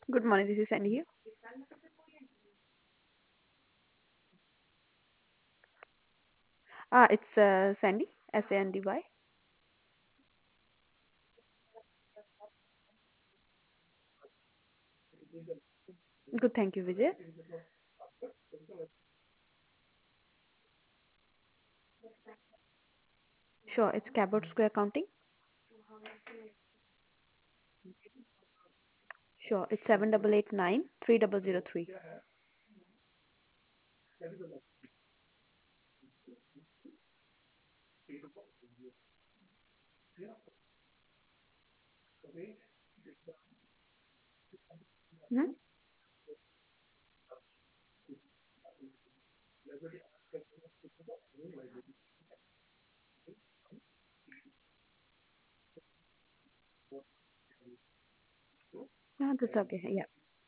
Good morning, this is Sandy here. It's Sandy, Sandy. Good, thank you, Vijay. Sure, it's Cabot Square Accounting. Sure, it's 7889 3003. Mm-hmm. No, that's okay. Yeah.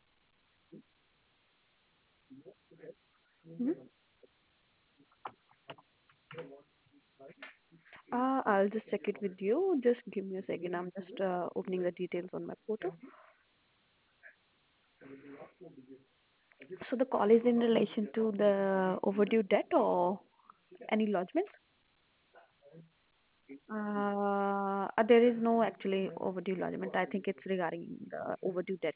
Mm-hmm. I'll just check it with you. Just give me a second. I'm just opening the details on my portal. So the call is in relation to the overdue debt or any lodgement? There is no actually overdue lodgement. I think it's regarding the overdue debt.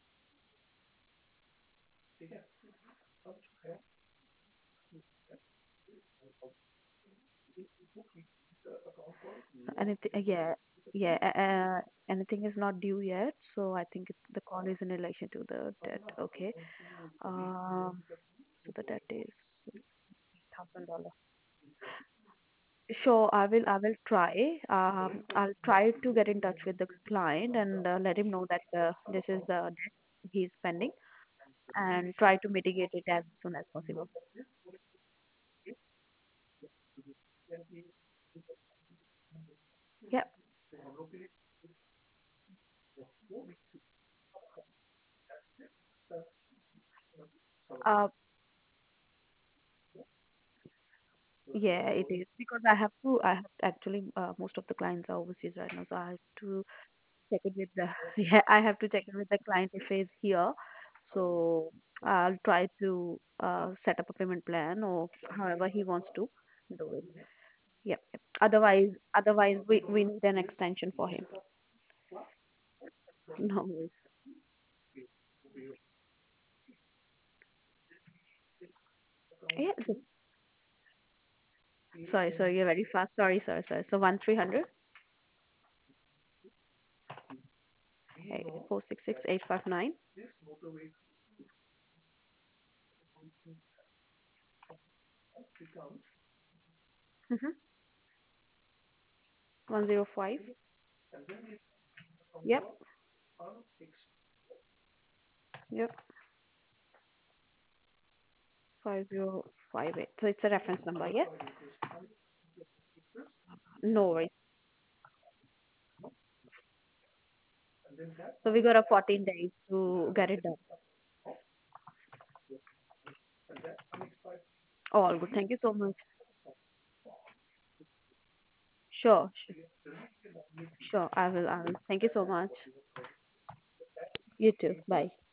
Anything, anything is not due yet, so I think the call is in relation to the debt. Okay. So the debt is $1,000. Sure, I will try. I'll try to get in touch with the client and let him know that this is the debt he's spending and try to mitigate it as soon as possible. Yeah. Uh, yeah, it is because I have actually most of the clients are overseas right now, so I have to check it with the yeah, I have to check it with the client if he's here. So I'll try to set up a payment plan or however he wants to do it. Yep. Yep. Otherwise we need an extension for him. No worries. Yeah. Sorry, you're very fast. Sorry. So 1300 466 859. Mm-hmm. 105. Yep. Yep. 5058. So it's a reference number, yeah? No worries. So we got a 14 days to get it done. All good. Thank you so much. Sure. I will. Thank you so much. You too. Bye.